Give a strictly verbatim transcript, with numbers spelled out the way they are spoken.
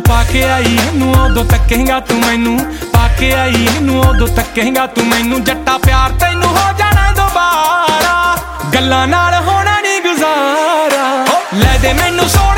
ਪਾ ਕੇ ਆਈ ਇਹਨੂੰ ਉਦੋਂ ਤੱਕੇਂਗਾ ਤੂੰ ਮੈਨੂੰ, ਪਾ ਕੇ ਆਈ ਇਹਨੂੰ ਉਦੋਂ ਤੱਕੇਂਗਾ ਤੂੰ ਮੈਨੂੰ। ਜੱਟਾ ਪਿਆਰ ਤੈਨੂੰ ਹੋ ਜਾਣਾ ਦੁਬਾਰਾ, ਗੱਲਾਂ ਨਾਲ ਹੋਣਾ ਨੀ ਗੁਜ਼ਾਰਾ। ਲੈ ਦੇ ਮੈਨੂੰ ਸੋਹਣਾ